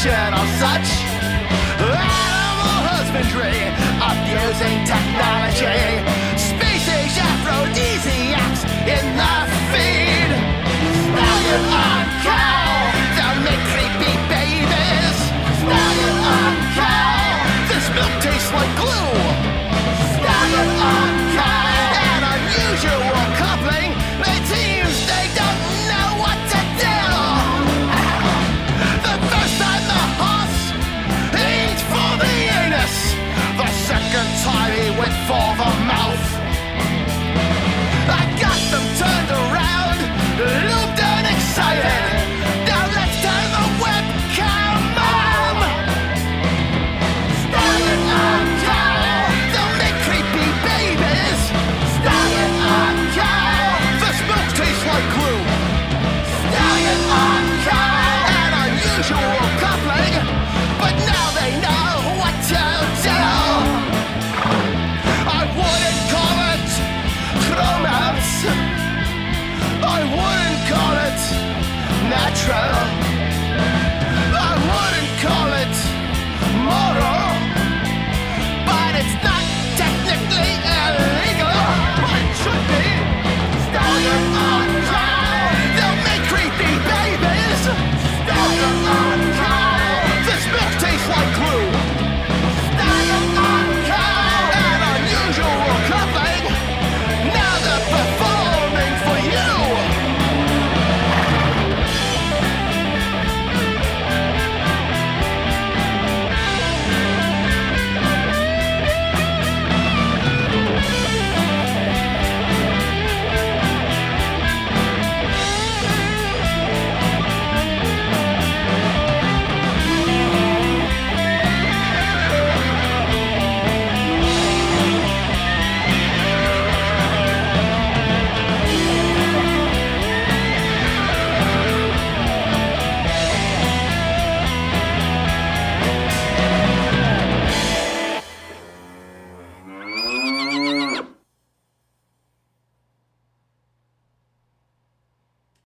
protection of such animal husbandry, abusing technology, species aphrodisiacs in the feed. Stallion on cow, they'll make creepy babies. Stallion on cow, this milk tastes like glue. Stallion on cow, an unusual coupling. It seems they don't know what to do. The first time the horse aimed for the anus, the second time he went for the